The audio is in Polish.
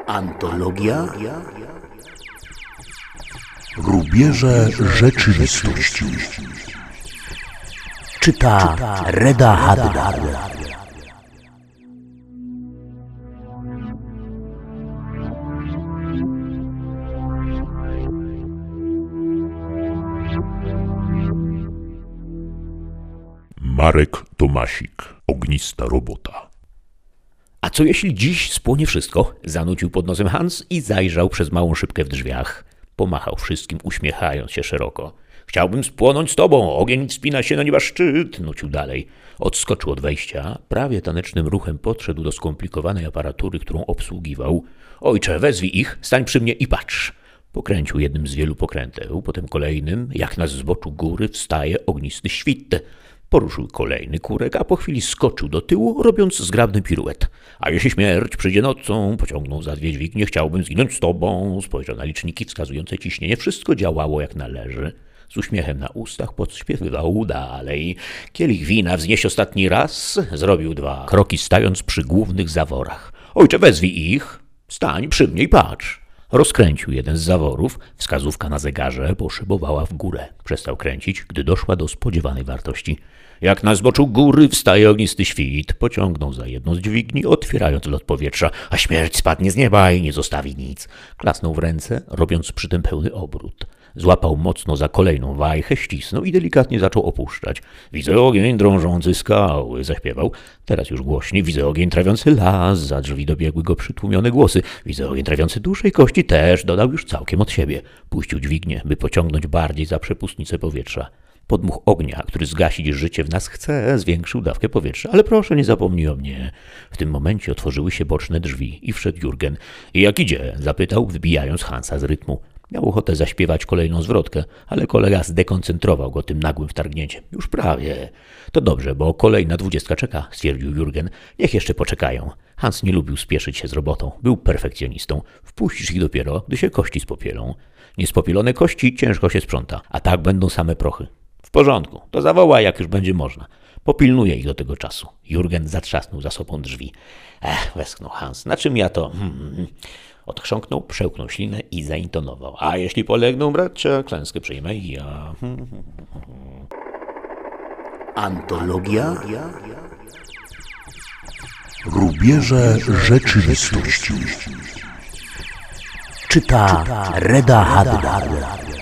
Antologia Rubieże rzeczywistości. czyta Reda Haddad. Marek Tomasik. Ognista robota. A co jeśli dziś spłonie wszystko? Zanucił pod nosem Hans i zajrzał przez małą szybkę w drzwiach. Pomachał wszystkim, uśmiechając się szeroko. Chciałbym spłonąć z tobą, ogień wspina się na nieba szczyt, nucił dalej. Odskoczył od wejścia, prawie tanecznym ruchem podszedł do skomplikowanej aparatury, którą obsługiwał. Ojcze, wezwij ich, stań przy mnie i patrz. Pokręcił jednym z wielu pokręteł, potem kolejnym, jak na zboczu góry wstaje ognisty świt. Poruszył kolejny kurek, a po chwili skoczył do tyłu, robiąc zgrabny piruet. A jeśli śmierć przyjdzie nocą, pociągnął za dwie dźwignie, chciałbym zginąć z tobą. Spojrzał na liczniki wskazujące ciśnienie. Wszystko działało jak należy. Z uśmiechem na ustach podśpiewywał dalej. Kielich wina wznieś ostatni raz. Zrobił 2 kroki, stając przy głównych zaworach. Ojcze, wezwij ich. Stań przy mnie i patrz. Rozkręcił jeden z zaworów. Wskazówka na zegarze poszybowała w górę. Przestał kręcić, gdy doszła do spodziewanej wartości. Jak na zboczu góry wstaje ognisty świt. Pociągnął za jedną z dźwigni, otwierając lot powietrza. A śmierć spadnie z nieba i nie zostawi nic. Klasnął w ręce, robiąc przy tym pełny obrót. Złapał mocno za kolejną wajchę, ścisnął i delikatnie zaczął opuszczać. Widzę ogień drążący skały, zaśpiewał. Teraz już głośniej. Widzę ogień trawiący las, za drzwi dobiegły go przytłumione głosy. Widzę ogień trawiący duszę i kości też, dodał już całkiem od siebie. Puścił dźwignię, by pociągnąć bardziej za przepustnicę powietrza. Podmuch ognia, który zgasić życie w nas chce, zwiększył dawkę powietrza. Ale proszę, nie zapomnij o mnie. W tym momencie otworzyły się boczne drzwi i wszedł Jurgen. I jak idzie? Zapytał, wybijając Hansa z rytmu. Miał ochotę zaśpiewać kolejną zwrotkę, ale kolega zdekoncentrował go tym nagłym wtargnięciem. Już prawie. To dobrze, bo kolejna 20 czeka, stwierdził Jurgen. Niech jeszcze poczekają. Hans nie lubił spieszyć się z robotą. Był perfekcjonistą. Wpuścisz ich dopiero, gdy się kości spopielą. Niespopielone kości ciężko się sprząta, a tak będą same prochy. W porządku, to zawołaj, jak już będzie można. Popilnuję ich do tego czasu. Jurgen zatrzasnął za sobą drzwi. Westchnął Hans. Na czym ja to... Odchrząknął, przełknął ślinę i zaintonował. A jeśli polegną bracia, klęskę przyjmę ja. Antologia Rubieże rzeczywistości. czyta Reda Haddad.